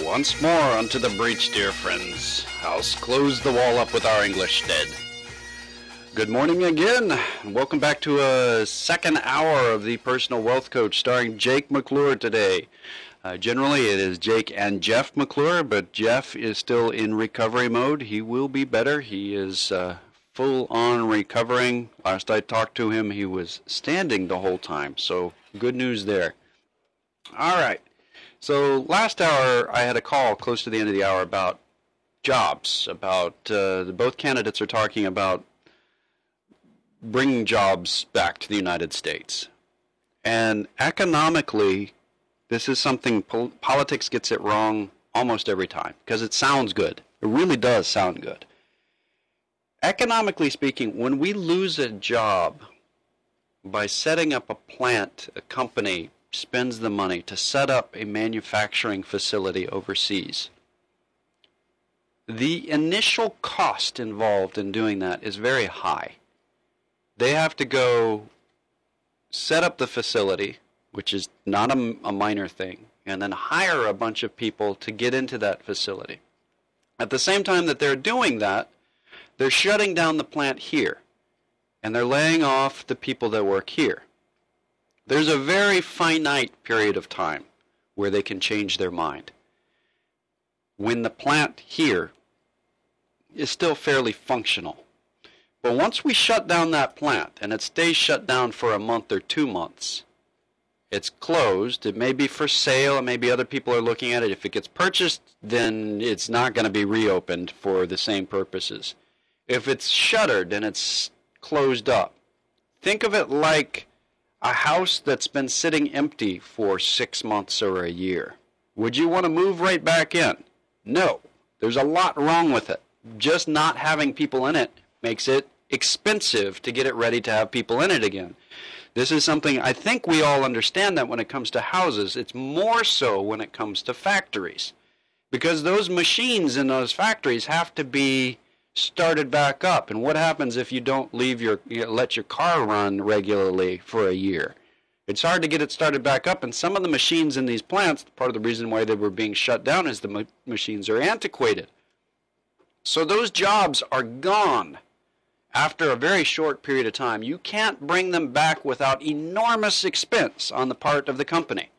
Once more unto the breach, dear friends. House, close the wall up with our English dead. Good morning again, and welcome back to a second hour of the Personal Wealth Coach starring Jake McClure today. Generally, it is Jake and Jeff McClure, but Jeff is still in recovery mode. He will be better. He is full on recovering. Last I talked to him, he was standing the whole time, so good news there. All right. So last hour, I had a call close to the end of the hour about jobs, about both candidates are talking about bringing jobs back to the United States. And economically, this is something politics gets it wrong almost every time because it sounds good. It really does sound good. Economically speaking, when we lose a job by setting up a plant, a company spends the money to set up a manufacturing facility overseas, the initial cost involved in doing that is very high. They have to go set up the facility, which is not a minor thing, and then hire a bunch of people to get into that facility. At the same time that they're doing that, they're shutting down the plant here, and they're laying off the people that work here. There's a very finite period of time where they can change their mind. When the plant here is still fairly functional. But once we shut down that plant, and it stays shut down for a month or 2 months, it's closed. It may be for sale, and maybe other people are looking at it. If it gets purchased, then it's not going to be reopened for the same purposes. If it's shuttered and it's closed up, think of it like a house that's been sitting empty for 6 months or a year. Would you want to move right back in? No. There's a lot wrong with it. Just not having people in it makes it expensive to get it ready to have people in it again. This is something I think we all understand that when it comes to houses. It's more so when it comes to factories. Because those machines in those factories have to be started back up. And what happens if you don't let your car run regularly for a year? It's hard to get it started back up, and some of the machines in these plants, part of the reason why they were being shut down is the machines are antiquated. So those jobs are gone after a very short period of time. You can't bring them back without enormous expense on the part of the company.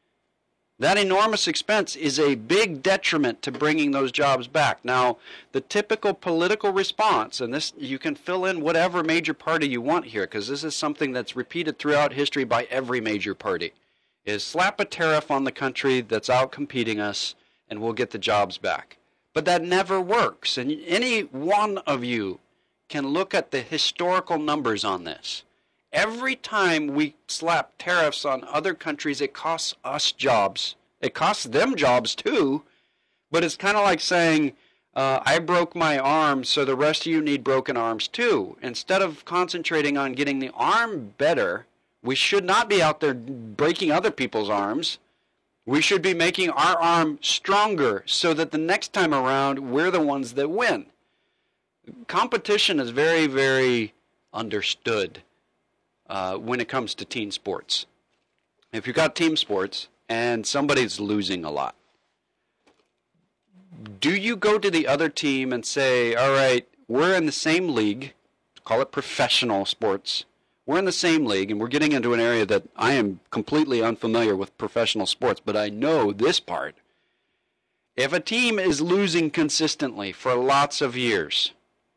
That enormous expense is a big detriment to bringing those jobs back. Now, the typical political response, and this you can fill in whatever major party you want here, because this is something that's repeated throughout history by every major party, is slap a tariff on the country that's out competing us, and we'll get the jobs back. But that never works, and any one of you can look at the historical numbers on this. Every time we slap tariffs on other countries, it costs us jobs. It costs them jobs too, but it's kind of like saying, I broke my arm, so the rest of you need broken arms too. Instead of concentrating on getting the arm better, we should not be out there breaking other people's arms. We should be making our arm stronger so that the next time around, we're the ones that win. Competition is very, very understood when it comes to team sports. If you've got team sports and somebody's losing a lot, do you go to the other team and say, all right, we're in the same league, call it professional sports, we're in the same league, and we're getting into an area that I am completely unfamiliar with professional sports, but I know this part. If a team is losing consistently for lots of years,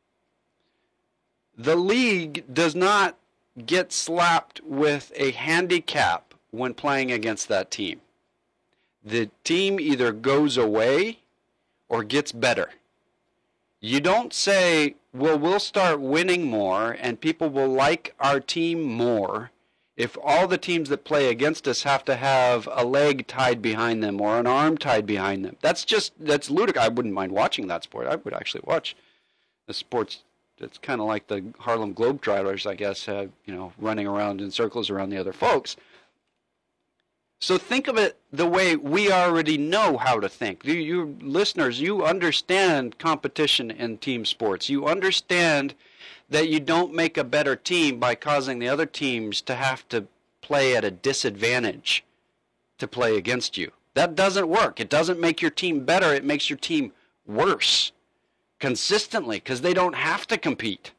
the league does not get slapped with a handicap when playing against that team. The team either goes away or gets better. You don't say, well, we'll start winning more and people will like our team more if all the teams that play against us have to have a leg tied behind them or an arm tied behind them. That's ludicrous. I wouldn't mind watching that sport. I would actually watch the sports. It's kind of like the Harlem Globetrotters, I guess, running around in circles around the other folks. So think of it the way we already know how to think. You listeners, you understand competition in team sports. You understand that you don't make a better team by causing the other teams to have to play at a disadvantage to play against you. That doesn't work. It doesn't make your team better. It makes your team worse consistently because they don't have to compete.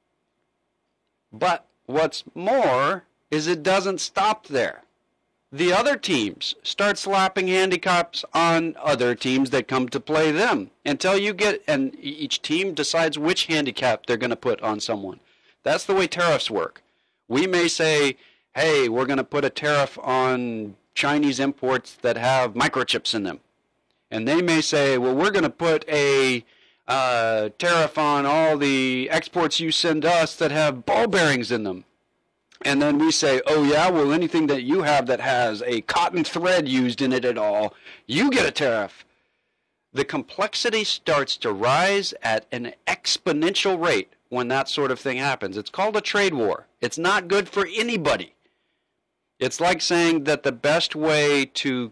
But what's more is it doesn't stop there. The other teams start slapping handicaps on other teams that come to play them until you get, and each team decides which handicap they're going to put on someone. That's the way tariffs work. We may say, hey, we're going to put a tariff on Chinese imports that have microchips in them. And they may say, well, we're going to put a tariff on all the exports you send us that have ball bearings in them. And then we say, oh, yeah, well, anything that you have that has a cotton thread used in it at all, you get a tariff. The complexity starts to rise at an exponential rate when that sort of thing happens. It's called a trade war. It's not good for anybody. It's like saying that the best way to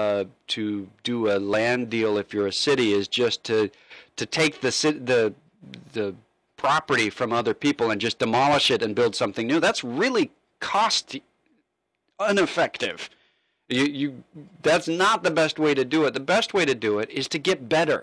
do a land deal if you're a city is just to take the property from other people and just demolish it and build something new. That's really cost ineffective. That's not the best way to do it. The best way to do it is to get better.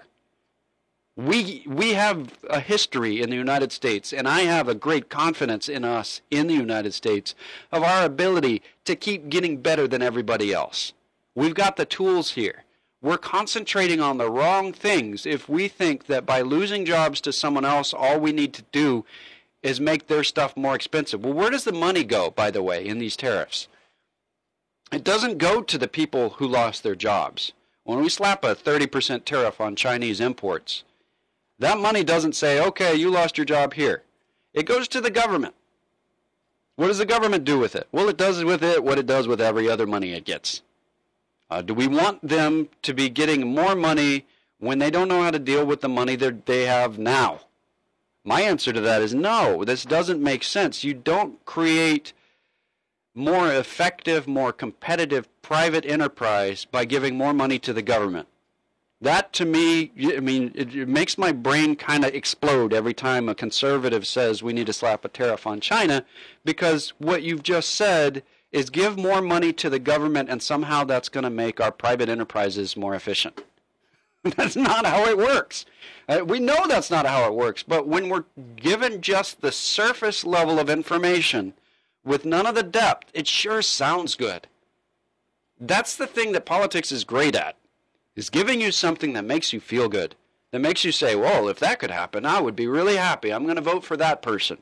We have a history in the United States, and I have a great confidence in us in the United States of our ability to keep getting better than everybody else. We've got the tools here. We're concentrating on the wrong things if we think that by losing jobs to someone else, all we need to do is make their stuff more expensive. Well, where does the money go, by the way, in these tariffs? It doesn't go to the people who lost their jobs. When we slap a 30% tariff on Chinese imports, that money doesn't say, okay, you lost your job here. It goes to the government. What does the government do with it? Well, it does with it what it does with every other money it gets. Do we want them to be getting more money when they don't know how to deal with the money that they have now? My answer to that is no. This doesn't make sense. You don't create more effective, more competitive private enterprise by giving more money to the government. That, to me, I mean, it makes my brain kind of explode every time a conservative says we need to slap a tariff on China, because what you've just said is give more money to the government and somehow that's going to make our private enterprises more efficient. That's not how it works. We know that's not how it works, but when we're given just the surface level of information with none of the depth, it sure sounds good. That's the thing that politics is great at, is giving you something that makes you feel good, that makes you say, well, if that could happen, I would be really happy. I'm going to vote for that person.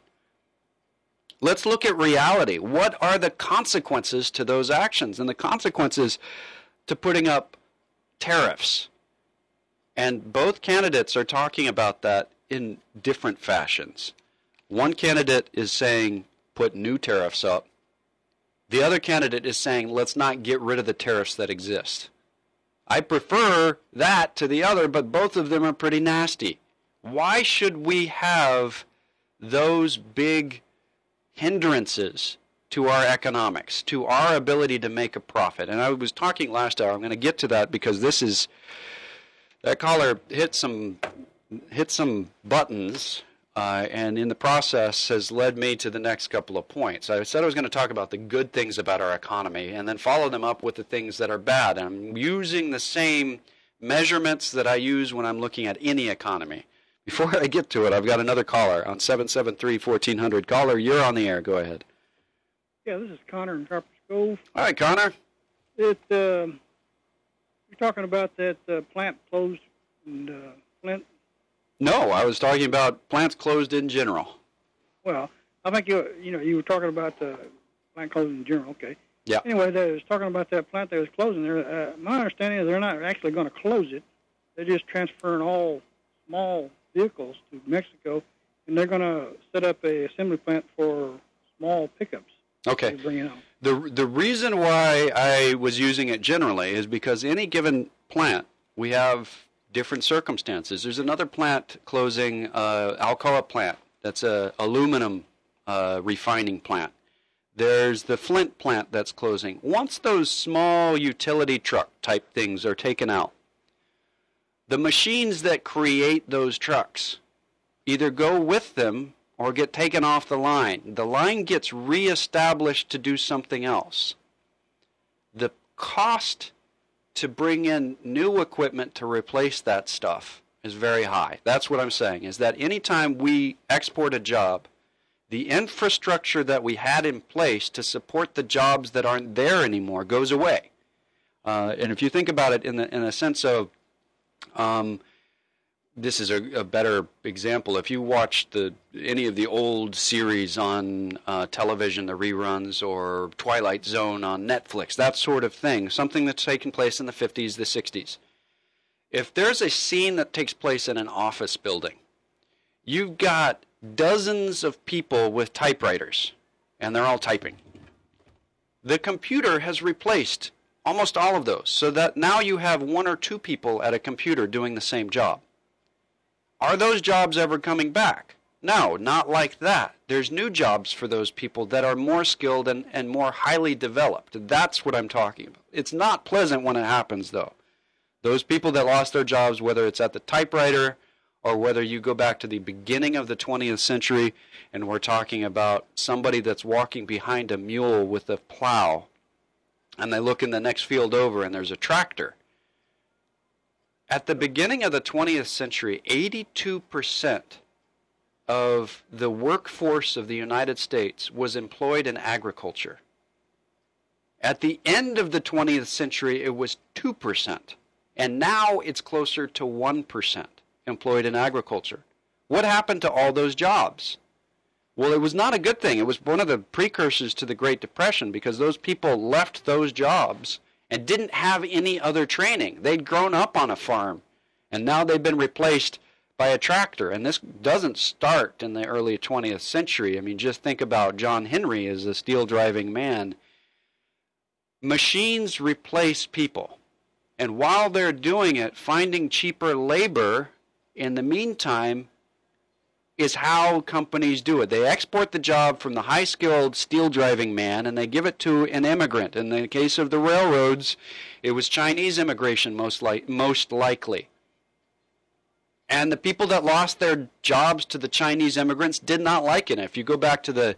Let's look at reality. What are the consequences to those actions and the consequences to putting up tariffs? And both candidates are talking about that in different fashions. One candidate is saying put new tariffs up. The other candidate is saying let's not get rid of the tariffs that exist. I prefer that to the other, but both of them are pretty nasty. Why should we have those big hindrances to our economics, to our ability to make a profit? And I was talking last hour, I'm going to get to that because that caller hit some buttons, and in the process has led me to the next couple of points. I said I was going to talk about the good things about our economy and then follow them up with the things that are bad. And I'm using the same measurements that I use when I'm looking at any economy. Before I get to it, I've got another caller on 773-1400. Caller, you're on the air. Go ahead. Yeah, this is Connor in Carpenter Cove. All right, Connor. You're talking about that plant closed in Flint? No, I was talking about plants closed in general. Well, I think you were talking about the plant closed in general. Okay. Yeah. Anyway, they was talking about that plant that was closing there. My understanding is they're not actually going to close it. They're just transferring all small vehicles to Mexico, and they're going to set up a assembly plant for small pickups. Okay. Bring it on. The reason why I was using it generally is because any given plant, we have different circumstances. There's another plant closing, Alcoa plant. That's a aluminum refining plant. There's the Flint plant that's closing. Once those small utility truck type things are taken out, the machines that create those trucks either go with them or get taken off the line. The line gets reestablished to do something else. The cost to bring in new equipment to replace that stuff is very high. That's what I'm saying, is that anytime we export a job, the infrastructure that we had in place to support the jobs that aren't there anymore goes away. And if you think about it in a sense of, this is a better example. If you watch any of the old series on television, the reruns, or Twilight Zone on Netflix, that sort of thing, something that's taken place in the 50s, the 60s. If there's a scene that takes place in an office building, you've got dozens of people with typewriters, and they're all typing. The computer has replaced almost all of those, so that now you have one or two people at a computer doing the same job. Are those jobs ever coming back? No, not like that. There's new jobs for those people that are more skilled and more highly developed. That's what I'm talking about. It's not pleasant when it happens, though. Those people that lost their jobs, whether it's at the typewriter or whether you go back to the beginning of the 20th century and we're talking about somebody that's walking behind a mule with a plow, and they look in the next field over and there's a tractor. At the beginning of the 20th century, 82% of the workforce of the United States was employed in agriculture. At the end of the 20th century, it was 2%. And now it's closer to 1% employed in agriculture. What happened to all those jobs? Well, it was not a good thing. It was one of the precursors to the Great Depression because those people left those jobs and didn't have any other training. They'd grown up on a farm, and now they've been replaced by a tractor. And this doesn't start in the early 20th century. I mean, just think about John Henry as a steel-driving man. Machines replace people. And while they're doing it, finding cheaper labor in the meantime is how companies do it. They export the job from the high-skilled steel-driving man, and they give it to an immigrant. In the case of the railroads, it was Chinese immigration most likely. And the people that lost their jobs to the Chinese immigrants did not like it. If you go back to the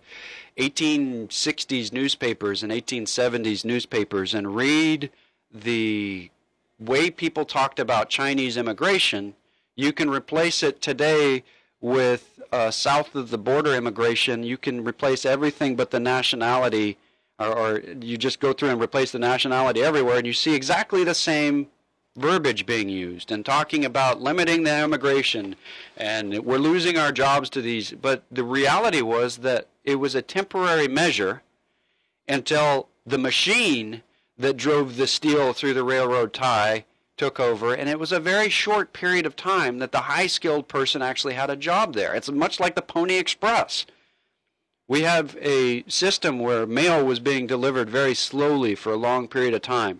1860s newspapers and 1870s newspapers and read the way people talked about Chinese immigration, you can replace it today with south of the border immigration. You can replace everything but the nationality, or you just go through and replace the nationality everywhere, and you see exactly the same verbiage being used and talking about limiting the immigration, and we're losing our jobs to these. But the reality was that it was a temporary measure until the machine that drove the steel through the railroad tie took over, and it was a very short period of time that the high-skilled person actually had a job there. It's much like the Pony Express. We have a system where mail was being delivered very slowly for a long period of time.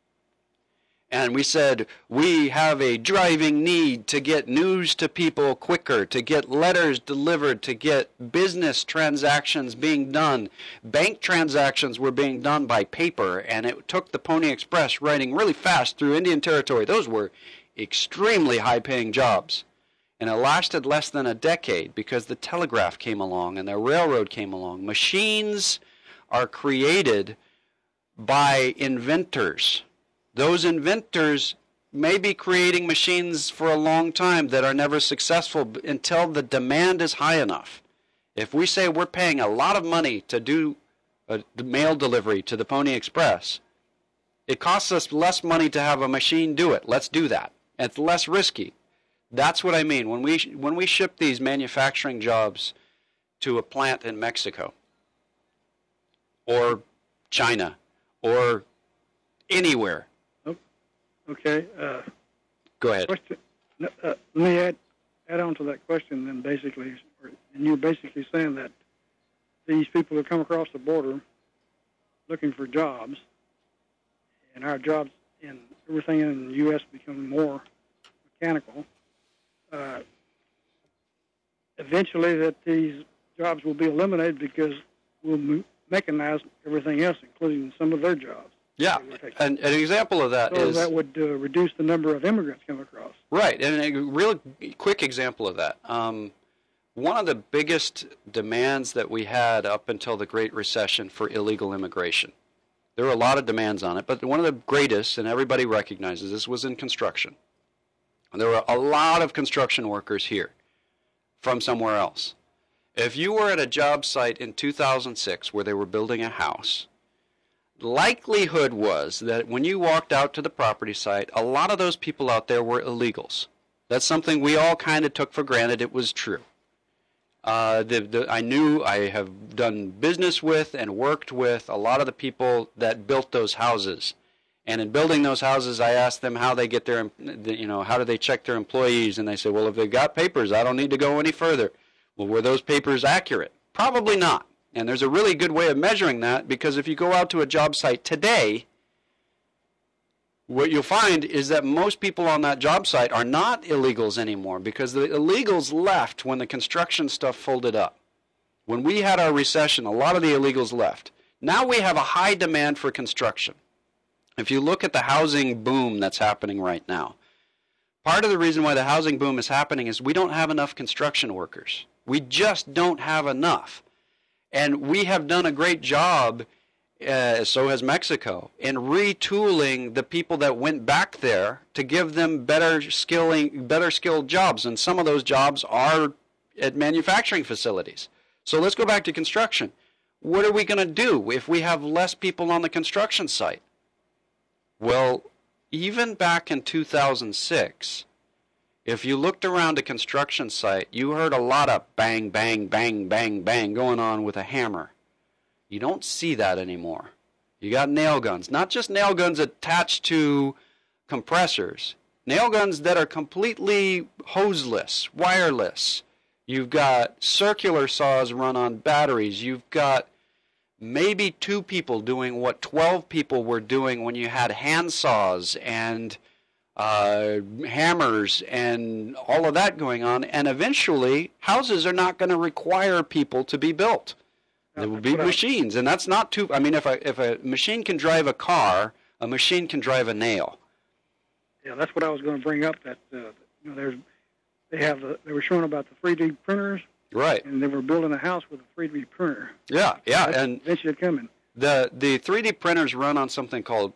And we said, we have a driving need to get news to people quicker, to get letters delivered, to get business transactions being done. Bank transactions were being done by paper, and it took the Pony Express riding really fast through Indian Territory. Those were extremely high-paying jobs. And it lasted less than a decade because the telegraph came along and the railroad came along. Machines are created by inventors. Those inventors may be creating machines for a long time that are never successful until the demand is high enough. If we say we're paying a lot of money to do a mail delivery to the Pony Express, it costs us less money to have a machine do it. Let's do that. It's less risky. That's what I mean. When we ship these manufacturing jobs to a plant in Mexico or China or anywhere. Okay. Go ahead. Let me add on to that question then, basically. And you're basically saying that these people who come across the border looking for jobs, and our jobs and everything in the U.S. become more mechanical, eventually that these jobs will be eliminated because we'll mechanize everything else, including some of their jobs. Yeah, and an example of that so is... that would reduce the number of immigrants coming across. Right, and a real quick example of that. One of the biggest demands that we had up until the Great Recession for illegal immigration There were a lot of demands on it, but one of the greatest, and everybody recognizes this, was in construction. And there were a lot of construction workers here from somewhere else. If you were at a job site in 2006 where they were building a house, likelihood was that when you walked out to the property site, a lot of those people out there were illegals. That's something we all kind of took for granted. It was true. I have done business with and worked with a lot of the people that built those houses. And in building those houses, I asked them how they get their, how do they check their employees? And they say, well, if they've got papers, I don't need to go any further. Well, were those papers accurate? Probably not. And there's a really good way of measuring that, because if you go out to a job site today, what you'll find is that most people on that job site are not illegals anymore, because the illegals left when the construction stuff folded up. When we had our recession, a lot of the illegals left. Now we have a high demand for construction. If you look at the housing boom that's happening right now, part of the reason why the housing boom is happening is we don't have enough construction workers. We just don't have enough. And we have done a great job, so has Mexico, in retooling the people that went back there to give them better skilled jobs. And some of those jobs are at manufacturing facilities. So let's go back to construction. What are we going to do if we have less people on the construction site? Well, even back in 2006, if you looked around a construction site, you heard a lot of bang, bang, bang, bang, bang going on with a hammer. You don't see that anymore. You got nail guns. Not just nail guns attached to compressors. Nail guns that are completely hoseless, wireless. You've got circular saws run on batteries. You've got maybe 2 people doing what 12 people were doing when you had hand saws and hammers and all of that going on. And eventually, houses are not going to require people to be built. There will be machines, and that's not too. I mean, if a machine can drive a car, a machine can drive a nail. Yeah, that's what I was going to bring up. That they were showing about the 3D printers. Right. And they were building a house with a 3D printer. Yeah, and eventually coming. The 3D printers run on something called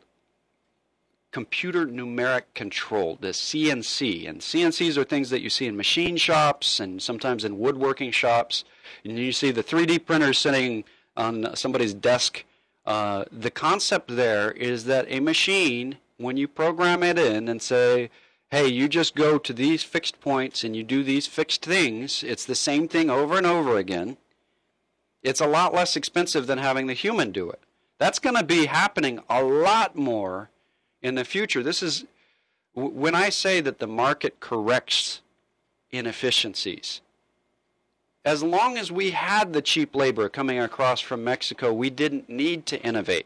computer numeric control, the CNC. And CNCs are things that you see in machine shops and sometimes in woodworking shops. And you see the 3D printers sitting on somebody's desk. The concept there is that a machine, when you program it in and say, hey, you just go to these fixed points and you do these fixed things, it's the same thing over and over again. It's a lot less expensive than having the human do it. That's going to be happening a lot more in the future. This is when I say that the market corrects inefficiencies. As long as we had the cheap labor coming across from Mexico, we didn't need to innovate.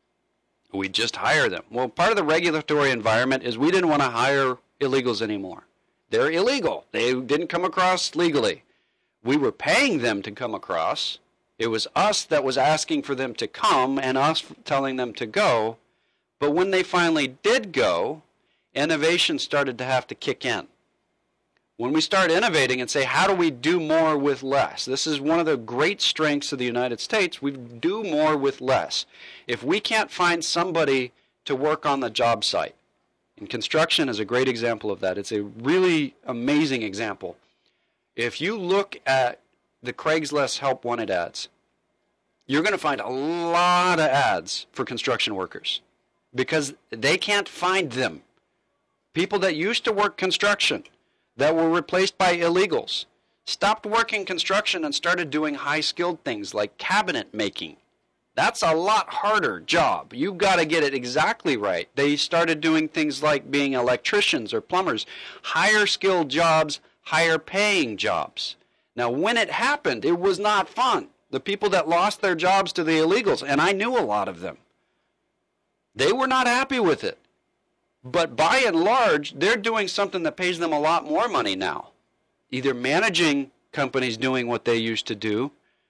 We just hire them. Well, part of the regulatory environment is we didn't want to hire illegals anymore. They're illegal. They didn't come across legally. We were paying them to come across. It was us that was asking for them to come and us telling them to go. But when they finally did go, innovation started to have to kick in. When we start innovating and say, how do we do more with less? This is one of the great strengths of the United States. We do more with less. If we can't find somebody to work on the job site, and construction is a great example of that. It's a really amazing example. If you look at the Craigslist Help Wanted ads, you're going to find a lot of ads for construction workers because they can't find them. People that used to work construction that were replaced by illegals stopped working construction and started doing high-skilled things like cabinet making. That's a lot harder job. You've got to get it exactly right. They started doing things like being electricians or plumbers. Higher skilled jobs, higher paying jobs. Now, when it happened, it was not fun. The people that lost their jobs to the illegals, and I knew a lot of them, they were not happy with it. But by and large, they're doing something that pays them a lot more money now. Either managing companies doing what they used to do,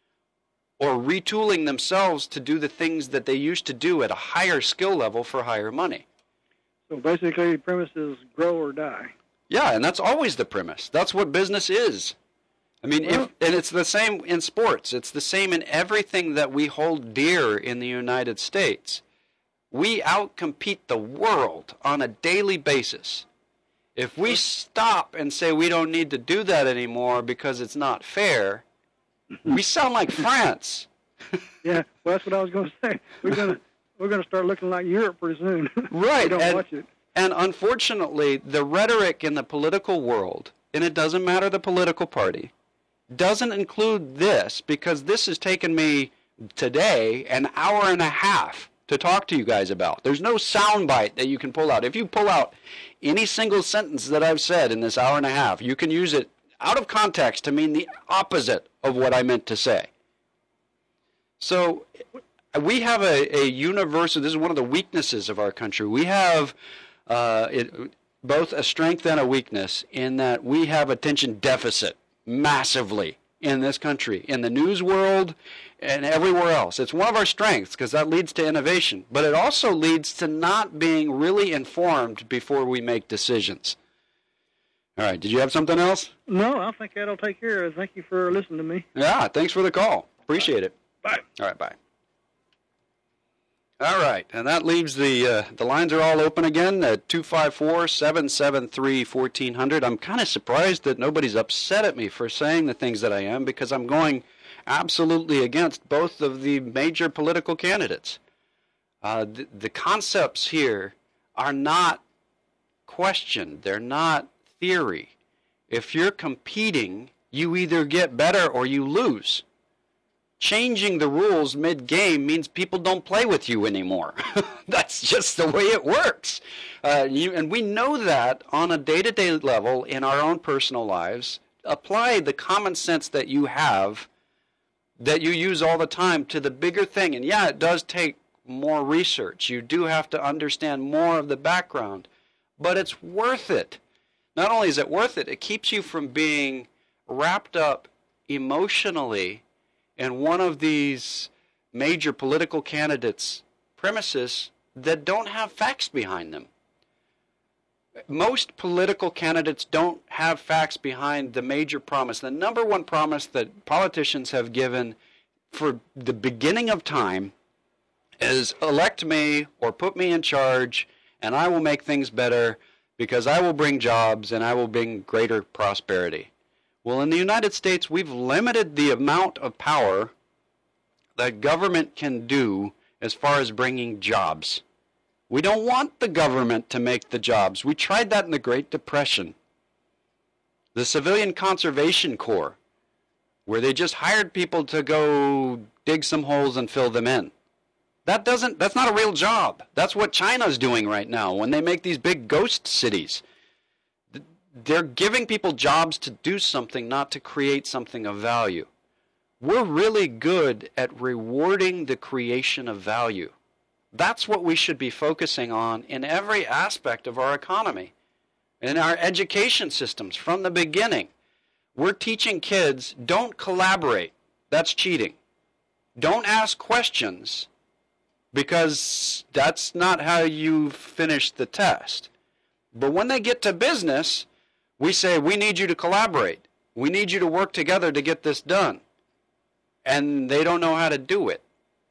or retooling themselves to do the things that they used to do at a higher skill level for higher money. So basically, the premise is grow or die. Yeah, and that's always the premise. That's what business is. I mean, and it's the same in sports. It's the same in everything that we hold dear in the United States. We outcompete the world on a daily basis. If we stop and say we don't need to do that anymore because it's not fair, we sound like France. Yeah, well, that's what I was going to say. We're going to start looking like Europe pretty soon. Right. We don't watch it. And unfortunately, the rhetoric in the political world, and it doesn't matter the political party, doesn't include this, because this has taken me today an hour and a half to talk to you guys about. There's no soundbite that you can pull out. If you pull out any single sentence that I've said in this hour and a half, you can use it out of context to mean the opposite of what I meant to say. So we have a universal, this is one of the weaknesses of our country. We have both a strength and a weakness in that we have attention deficit massively in this country, in the news world and everywhere else. It's one of our strengths because that leads to innovation, but it also leads to not being really informed before we make decisions. All right, did you have something else? No, I think that'll take care of it. Thank you for listening to me. Yeah, thanks for the call. Appreciate it. Bye. All right, bye. All right, and that leaves the lines are all open again at 254-773-1400. I'm kind of surprised that nobody's upset at me for saying the things that I am, because I'm going absolutely against both of the major political candidates. The concepts here are not questioned. They're not theory. If you're competing, you either get better or you lose. Changing the rules mid-game means people don't play with you anymore. That's just the way it works. And we know that on a day-to-day level in our own personal lives. Apply the common sense that you have, that you use all the time, to the bigger thing. And yeah, it does take more research. You do have to understand more of the background. But it's worth it. Not only is it worth it, it keeps you from being wrapped up emotionally in one of these major political candidates' premises that don't have facts behind them. Most political candidates don't have facts behind the major promise. The number one promise that politicians have given for the beginning of time is elect me or put me in charge and I will make things better because I will bring jobs and I will bring greater prosperity. Well, in the United States, we've limited the amount of power that government can do as far as bringing jobs. We don't want the government to make the jobs. We tried that in the Great Depression. The Civilian Conservation Corps, where they just hired people to go dig some holes and fill them in. That's not a real job. That's what China's doing right now when they make these big ghost cities. They're giving people jobs to do something, not to create something of value. We're really good at rewarding the creation of value. That's what we should be focusing on in every aspect of our economy. In our education systems, from the beginning, we're teaching kids, don't collaborate. That's cheating. Don't ask questions, because that's not how you finish the test. But when they get to business, we say, we need you to collaborate. We need you to work together to get this done. And they don't know how to do it.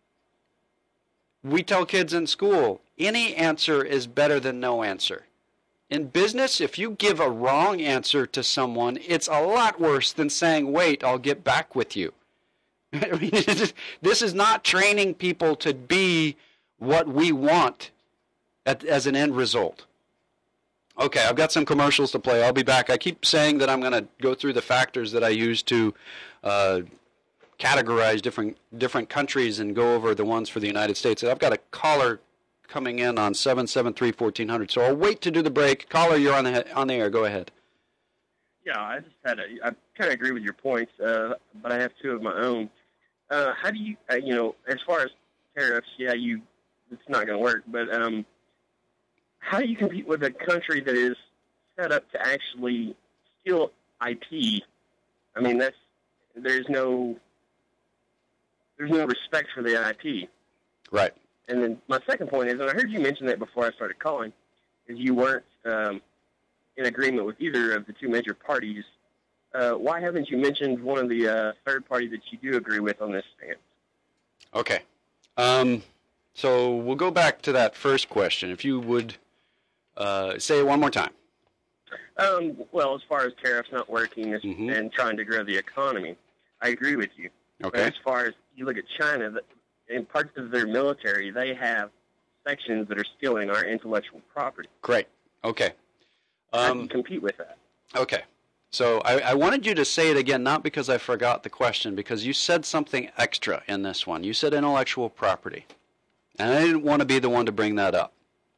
We tell kids in school, any answer is better than no answer. In business, if you give a wrong answer to someone, it's a lot worse than saying, wait, I'll get back with you. I mean, this is not training people to be what we want as an end result. Okay, I've got some commercials to play. I'll be back. I keep saying that I'm going to go through the factors that I use to categorize different countries and go over the ones for the United States. I've got a caller coming in on 773-1400, so I'll wait to do the break. Caller, you're on the air. Go ahead. Yeah, I kind of agree with your points, but I have two of my own. How do you, as far as tariffs, it's not going to work, but how do you compete with a country that is set up to actually steal IP? I mean, there's no respect for the IP. Right. And then my second point is, and I heard you mention that before I started calling, is you weren't in agreement with either of the two major parties. Why haven't you mentioned one of the third party that you do agree with on this stance? Okay. So we'll go back to that first question. If you would say it one more time. Well, as far as tariffs not working and trying to grow the economy, I agree with you. Okay. But as far as you look at China, in parts of their military, they have sections that are stealing our intellectual property. Great. Okay. How do you compete with that? Okay. So I wanted you to say it again, not because I forgot the question, because you said something extra in this one. You said intellectual property. And I didn't want to be the one to bring that up.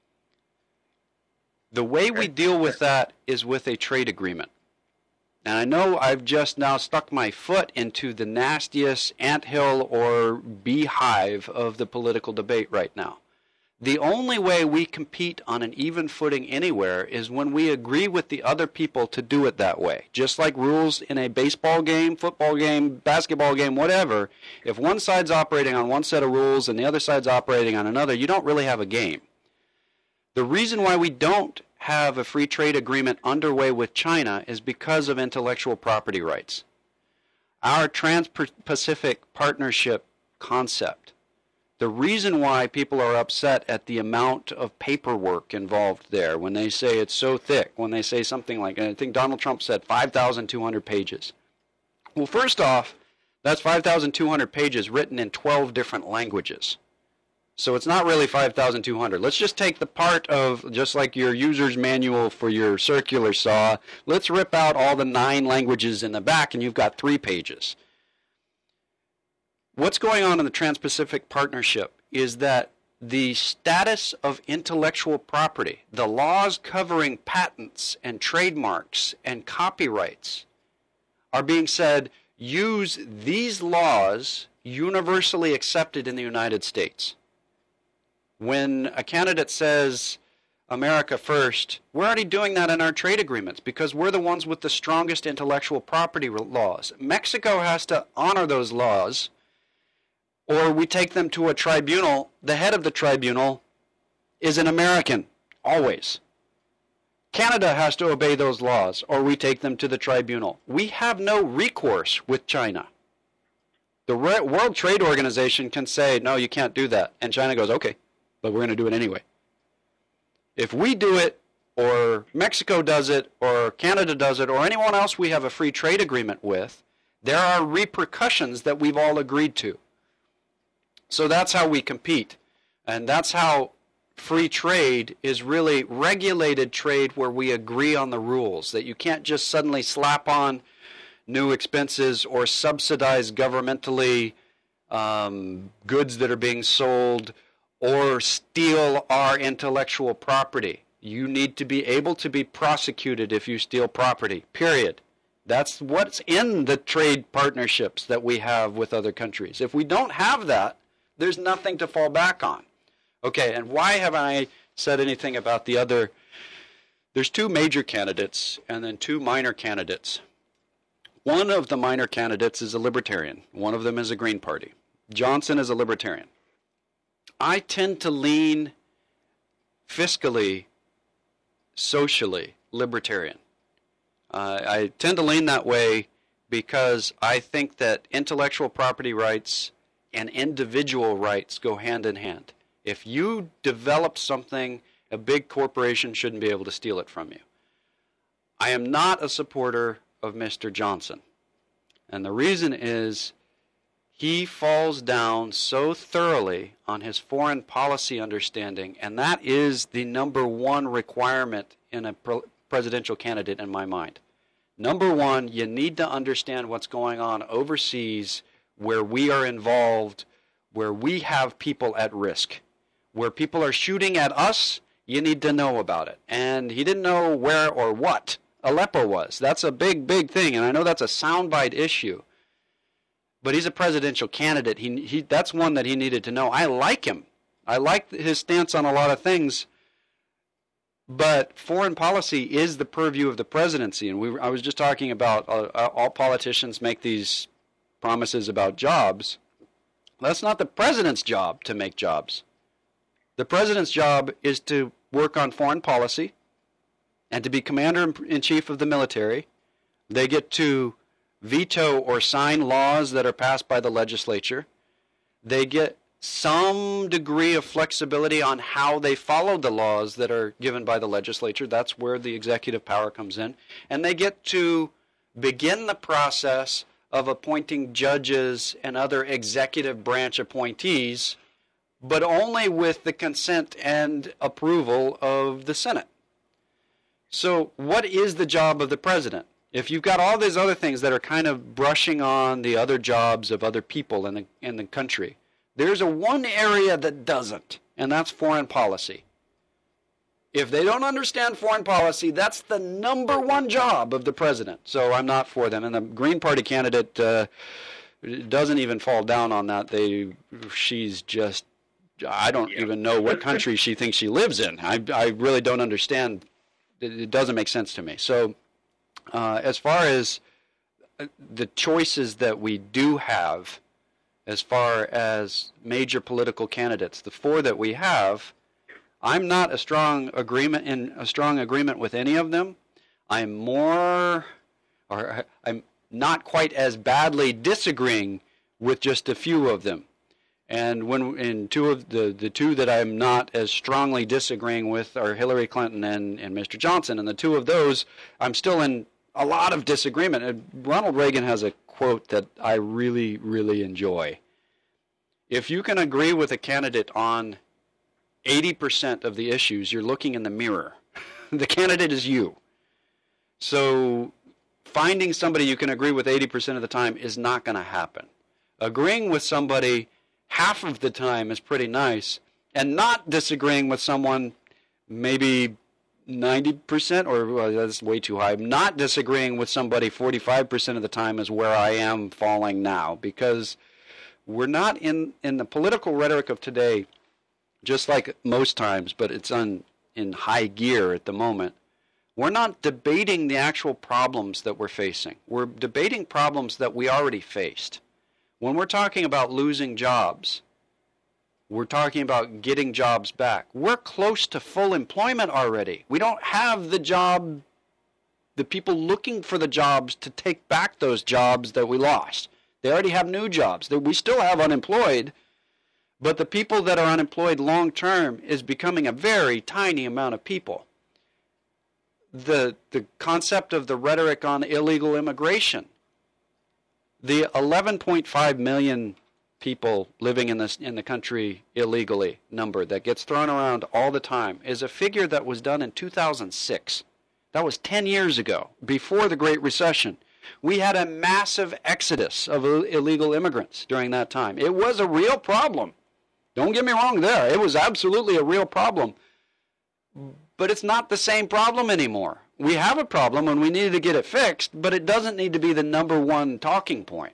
The way we deal with that is with a trade agreement. And I know I've just now stuck my foot into the nastiest anthill or beehive of the political debate right now. The only way we compete on an even footing anywhere is when we agree with the other people to do it that way. Just like rules in a baseball game, football game, basketball game, whatever, if one side's operating on one set of rules and the other side's operating on another, you don't really have a game. The reason why we don't have a free trade agreement underway with China is because of intellectual property rights. Our Trans-Pacific Partnership concept, the reason why people are upset at the amount of paperwork involved there, when they say it's so thick, when they say something like, I think Donald Trump said 5,200 pages. Well, first off, that's 5,200 pages written in 12 different languages. So it's not really 5,200. Let's just take the part of, just like your user's manual for your circular saw, let's rip out all the 9 languages in the back and you've got 3 pages. What's going on in the Trans-Pacific Partnership is that the status of intellectual property, the laws covering patents and trademarks and copyrights, are being said, use these laws universally accepted in the United States. When a candidate says, America first, we're already doing that in our trade agreements because we're the ones with the strongest intellectual property laws. Mexico has to honor those laws, or we take them to a tribunal. The head of the tribunal is an American, always. Canada has to obey those laws, or we take them to the tribunal. We have no recourse with China. The World Trade Organization can say, no, you can't do that. And China goes, okay, but we're going to do it anyway. If we do it, or Mexico does it, or Canada does it, or anyone else we have a free trade agreement with, there are repercussions that we've all agreed to. So that's how we compete. And that's how free trade is really regulated trade where we agree on the rules, that you can't just suddenly slap on new expenses or subsidize governmentally goods that are being sold or steal our intellectual property. You need to be able to be prosecuted if you steal property, period. That's what's in the trade partnerships that we have with other countries. If we don't have that, there's nothing to fall back on. Okay, and why haven't I said anything about the other? There's 2 major candidates and then 2 minor candidates. One of the minor candidates is a libertarian. One of them is a Green Party. Johnson is a libertarian. I tend to lean fiscally, socially libertarian. I tend to lean that way because I think that intellectual property rights and individual rights go hand in hand. If you develop something, a big corporation shouldn't be able to steal it from you. I am not a supporter of Mr. Johnson. And the reason is he falls down so thoroughly on his foreign policy understanding, and that is the number 1 requirement in a presidential candidate in my mind. Number 1, you need to understand what's going on overseas where we are involved, where we have people at risk. Where people are shooting at us, you need to know about it. And he didn't know where or what Aleppo was. That's a big, big thing, and I know that's a soundbite issue. But he's a presidential candidate. That's one that he needed to know. I like him. I like his stance on a lot of things. But foreign policy is the purview of the presidency. And I was just talking about all politicians make these promises about jobs. That's not the president's job to make jobs. The president's job is to work on foreign policy and to be commander-in-chief of the military. They get to veto or sign laws that are passed by the legislature. They get some degree of flexibility on how they follow the laws that are given by the legislature. That's where the executive power comes in. And they get to begin the process of appointing judges and other executive branch appointees, but only with the consent and approval of the Senate. So what is the job of the president? If you've got all these other things that are kind of brushing on the other jobs of other people in the country, there's one area that doesn't, and that's foreign policy. If they don't understand foreign policy, that's the number one job of the president. So I'm not for them. And the Green Party candidate doesn't even fall down on that. She's just, I don't even know what country she thinks she lives in. I really don't understand. It doesn't make sense to me. So as far as the choices that we do have, as far as major political candidates, the four that we have, I'm not a strong agreement with any of them. I'm not quite as badly disagreeing with just a few of them. And in two of the two that I'm not as strongly disagreeing with are Hillary Clinton and Mr. Johnson. And the two of those, I'm still in a lot of disagreement. Ronald Reagan has a quote that I really, really enjoy. If you can agree with a candidate on 80% of the issues, you're looking in the mirror. The candidate is you. So finding somebody you can agree with 80% of the time is not going to happen. Agreeing with somebody half of the time is pretty nice, and not disagreeing with someone maybe 90%, or well, that's way too high. Not disagreeing with somebody 45% of the time is where I am falling now, because we're not in the political rhetoric of today, just like most times, but it's in high gear at the moment. We're not debating the actual problems that we're facing. We're debating problems that we already faced. When we're talking about losing jobs, we're talking about getting jobs back. We're close to full employment already. We don't have the people looking for the jobs to take back those jobs that we lost. They already have new jobs. We still have unemployed, but the people that are unemployed long term is becoming a very tiny amount of people. The concept of the rhetoric on illegal immigration, the 11.5 million people living in the country illegally number that gets thrown around all the time is a figure that was done in 2006. That was 10 years ago, before the Great Recession. We had a massive exodus of illegal immigrants during that time. It was a real problem. Don't get me wrong there. It was absolutely a real problem. But it's not the same problem anymore. We have a problem and we need to get it fixed, but it doesn't need to be the number one talking point.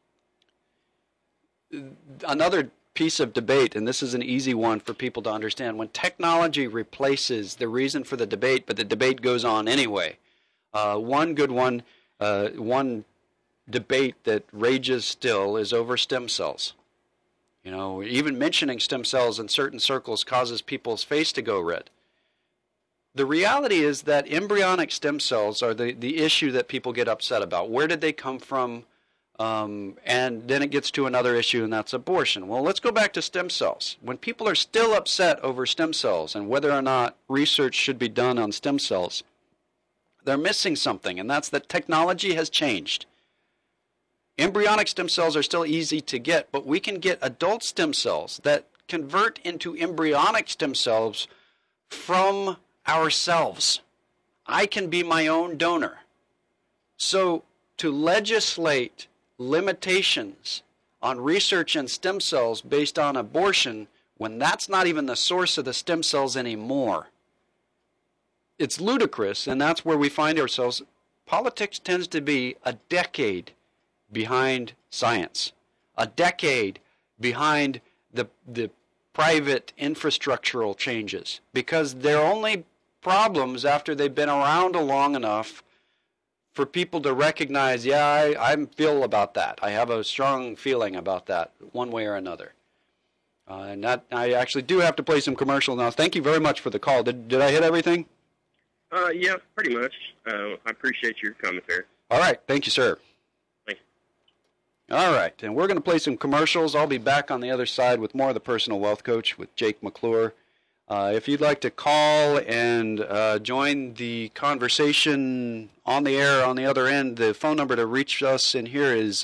Another piece of debate, and this is an easy one for people to understand, when technology replaces the reason for the debate, but the debate goes on anyway. One good one, one debate that rages still is over stem cells. You know, even mentioning stem cells in certain circles causes people's face to go red. The reality is that embryonic stem cells are the issue that people get upset about. Where did they come from? And then it gets to another issue, and that's abortion. Well, let's go back to stem cells. When people are still upset over stem cells and whether or not research should be done on stem cells, they're missing something, and that's that technology has changed. Embryonic stem cells are still easy to get, but we can get adult stem cells that convert into embryonic stem cells from ourselves. I can be my own donor. So to legislate limitations on research in stem cells based on abortion, when that's not even the source of the stem cells anymore, it's ludicrous, and that's where we find ourselves. Politics tends to be a decade behind science, a decade behind the private infrastructural changes, because they're only problems after they've been around long enough for people to recognize, yeah, I feel about that. I have a strong feeling about that one way or another. And that, I actually do have to play some commercial now. Thank you very much for the call. Did I hit everything? Yeah, pretty much. I appreciate your commentary. All right. Thank you, sir. Thank All right, and we're going to play some commercials. I'll be back on the other side with more of the Personal Wealth Coach with Jake McClure. If you'd like to call and join the conversation on the air on the other end, the phone number to reach us in here is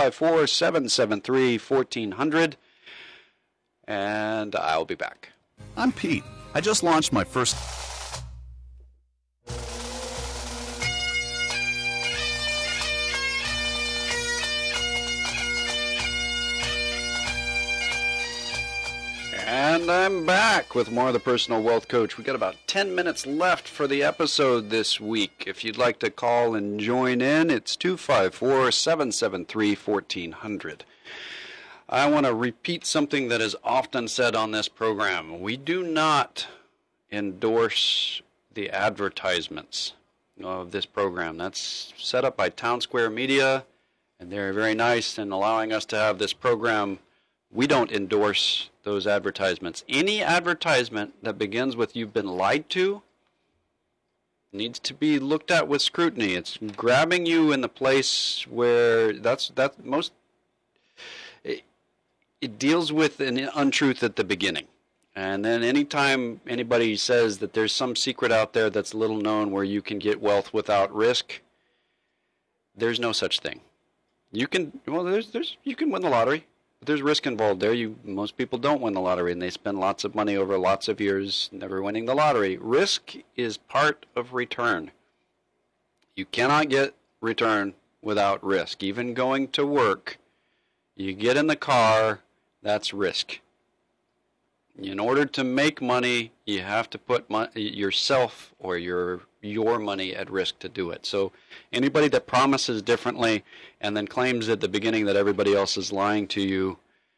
254-773-1400, and I'll be back. I'm Pete. I just launched my first... And I'm back with more of the Personal Wealth Coach. We got about 10 minutes left for the episode this week. If you'd like to call and join in, it's 254-773-1400. I want to repeat something that is often said on this program. We do not endorse the advertisements of this program. That's set up by Town Square Media, and they're very nice in allowing us to have this program. We don't endorse those advertisements. Any advertisement that begins with "you've been lied to" needs to be looked at with scrutiny. It's grabbing you in the place where it deals with an untruth at the beginning. And then anytime anybody says that there's some secret out there that's little known where you can get wealth without risk, there's no such thing. You can you can win the lottery. But there's risk involved there. Most people don't win the lottery, and they spend lots of money over lots of years never winning the lottery. Risk is part of return. You cannot get return without risk. Even going to work, you get in the car, that's risk. In order to make money, you have to put yourself or your money at risk to do it. So anybody that promises differently and then claims at the beginning that everybody else is lying to you,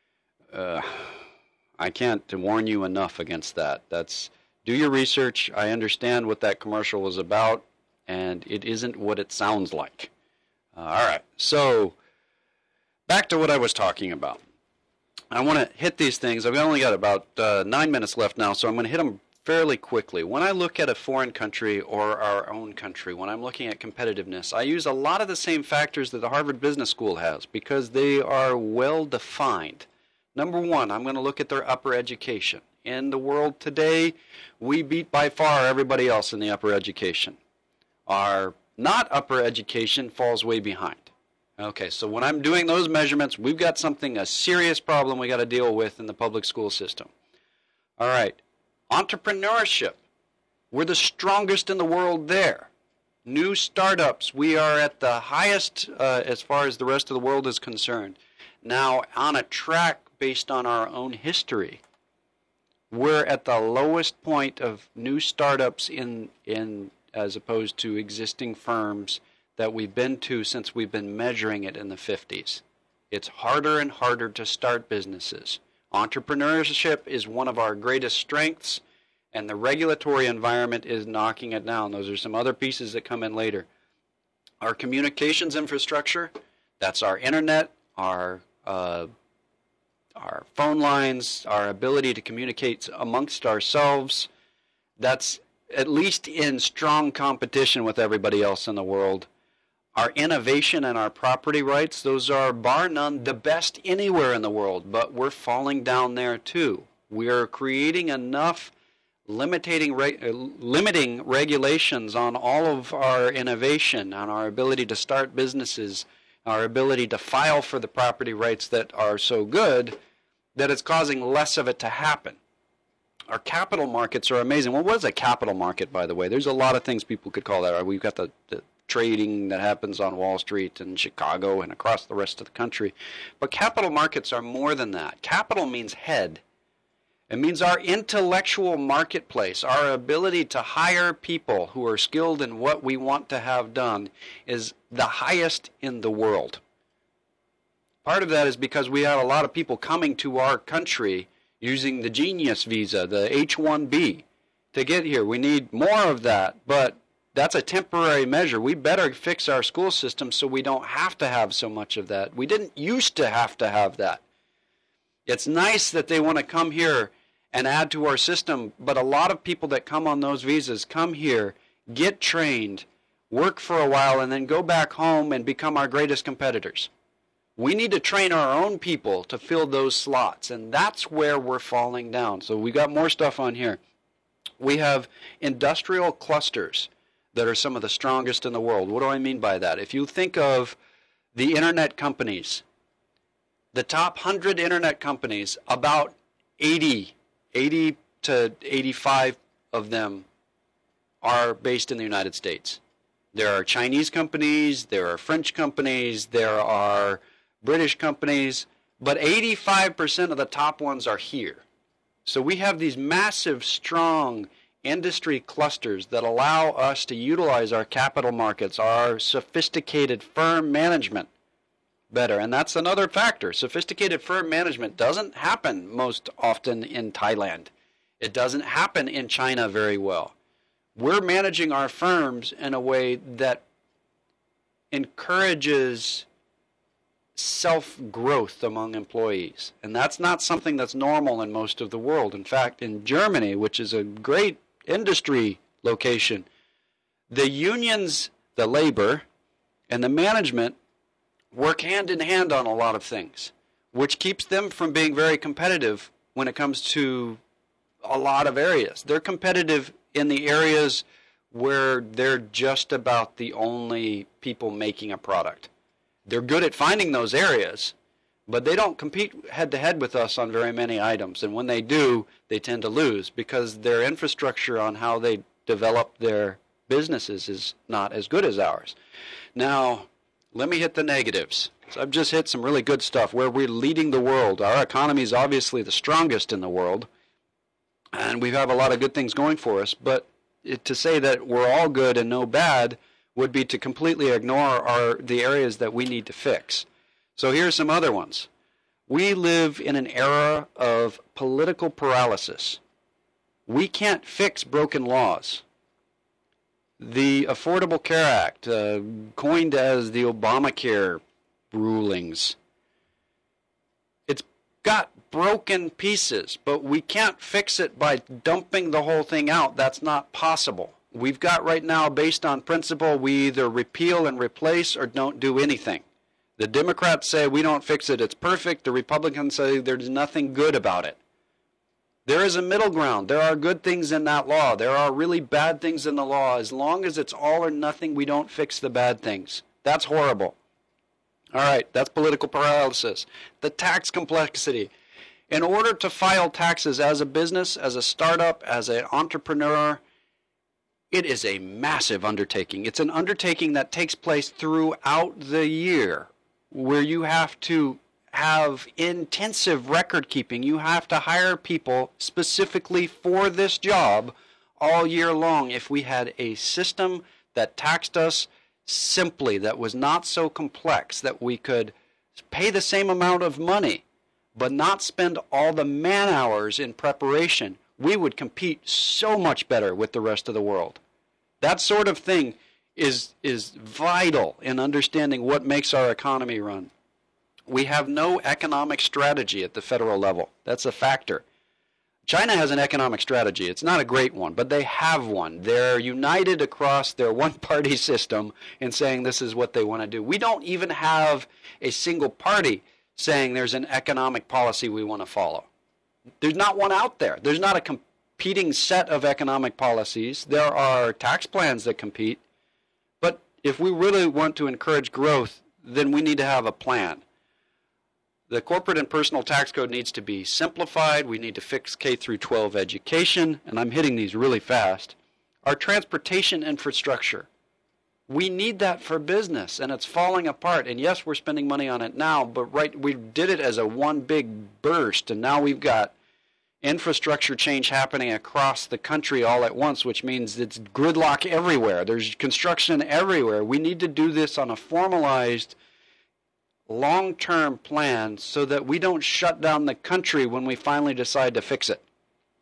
I can't warn you enough against that. Do your research. I understand what that commercial was about, and it isn't what it sounds like. All right, so back to what I was talking about. I want to hit these things. I've only got about 9 minutes left now, so I'm going to hit them fairly quickly. When I look at a foreign country or our own country, when I'm looking at competitiveness, I use a lot of the same factors that the Harvard Business School has because they are well defined. Number one, I'm going to look at their upper education. In the world today, we beat by far everybody else in the upper education. Our not upper education falls way behind. Okay, so when I'm doing those measurements, we've got a serious problem we got to deal with in the public school system. All right, entrepreneurship. We're the strongest in the world there. New startups, we are at the highest as far as the rest of the world is concerned. Now, on a track based on our own history, we're at the lowest point of new startups in as opposed to existing firms that we've been to since we've been measuring it in the 50s. It's harder and harder to start businesses. Entrepreneurship is one of our greatest strengths, and the regulatory environment is knocking it down. Those are some other pieces that come in later. Our communications infrastructure, that's our internet, our phone lines, our ability to communicate amongst ourselves, that's at least in strong competition with everybody else in the world. Our innovation and our property rights, those are bar none the best anywhere in the world, but we're falling down there too. We are creating enough limiting regulations on all of our innovation, on our ability to start businesses, our ability to file for the property rights that are so good that it's causing less of it to happen. Our capital markets are amazing. Well, what is a capital market, by the way? There's a lot of things people could call that. We've got the trading that happens on Wall Street and Chicago and across the rest of the country. But capital markets are more than that. Capital means head. It means our intellectual marketplace, our ability to hire people who are skilled in what we want to have done is the highest in the world. Part of that is because we have a lot of people coming to our country using the Genius Visa, the H-1B, to get here. We need more of that, but that's a temporary measure. We better fix our school system so we don't have to have so much of that. We didn't used to have that. It's nice that they want to come here and add to our system, but a lot of people that come on those visas come here, get trained, work for a while, and then go back home and become our greatest competitors. We need to train our own people to fill those slots, and that's where we're falling down. So we got more stuff on here. We have industrial clusters that are some of the strongest in the world. What do I mean by that? If you think of the internet companies, the top 100 internet companies, about 80 to 85 of them are based in the United States. There are Chinese companies, there are French companies, there are British companies, but 85% of the top ones are here. So we have these massive, strong industry clusters that allow us to utilize our capital markets, our sophisticated firm management better. And that's another factor. Sophisticated firm management doesn't happen most often in Thailand. It doesn't happen in China very well. We're managing our firms in a way that encourages self-growth among employees. And that's not something that's normal in most of the world. In fact, in Germany, which is a great industry location, the unions, the labor, and the management work hand in hand on a lot of things, which keeps them from being very competitive when it comes to a lot of areas. They're competitive in the areas where they're just about the only people making a product. They're good at finding those areas, but they don't compete head-to-head with us on very many items. And when they do, they tend to lose because their infrastructure on how they develop their businesses is not as good as ours. Now, let me hit the negatives. So I've just hit some really good stuff where we're leading the world. Our economy is obviously the strongest in the world, and we have a lot of good things going for us. But to say that we're all good and no bad would be to completely ignore the areas that we need to fix. So here's some other ones. We live in an era of political paralysis. We can't fix broken laws. The Affordable Care Act, coined as the Obamacare rulings, it's got broken pieces, but we can't fix it by dumping the whole thing out. That's not possible. We've got right now, based on principle, we either repeal and replace or don't do anything. The Democrats say we don't fix it, it's perfect. The Republicans say there's nothing good about it. There is a middle ground. There are good things in that law. There are really bad things in the law. As long as it's all or nothing, we don't fix the bad things. That's horrible. All right, that's political paralysis. The tax complexity. In order to file taxes as a business, as a startup, as an entrepreneur, it is a massive undertaking. It's an undertaking that takes place throughout the year, where you have to have intensive record keeping. You have to hire people specifically for this job all year long. If we had a system that taxed us simply, that was not so complex, that we could pay the same amount of money but not spend all the man hours in preparation, we would compete so much better with the rest of the world. That sort of thing is vital in understanding what makes our economy run. We have no economic strategy at the federal level. That's a factor. China has an economic strategy. It's not a great one, but they have one. They're united across their one-party system in saying this is what they want to do. We don't even have a single party saying there's an economic policy we want to follow. There's not one out there. There's not a competing set of economic policies. There are tax plans that compete. But if we really want to encourage growth, then we need to have a plan. The corporate and personal tax code needs to be simplified. We need to fix K through 12 education, and I'm hitting these really fast. Our transportation infrastructure. We need that for business, and it's falling apart. And yes, we're spending money on it now, but we did it as a one big burst, and now we've got infrastructure change happening across the country all at once, which means it's gridlock everywhere. There's construction everywhere. We need to do this on a formalized, long-term plan so that we don't shut down the country when we finally decide to fix it.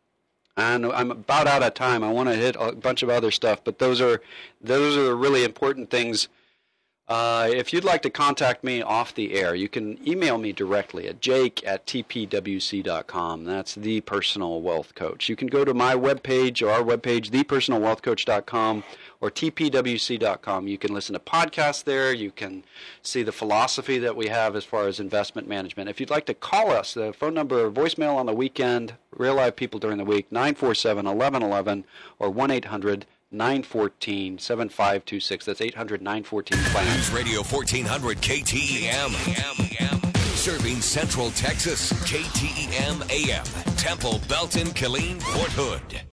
And I'm about out of time. I want to hit a bunch of other stuff, but those are the really important things If you'd like to contact me off the air, you can email me directly at jake@tpwc.com. That's The Personal Wealth Coach. You can go to my webpage or our webpage, thepersonalwealthcoach.com or tpwc.com. You can listen to podcasts there. You can see the philosophy that we have as far as investment management. If you'd like to call us, the phone number, voicemail on the weekend, real live people during the week, 947-1111 or 1-800-914-7526. That's 800-914-PLAN. News Radio 1400 KTEM. Serving Central Texas. KTEM AM. Temple, Belton, Killeen, Fort Hood.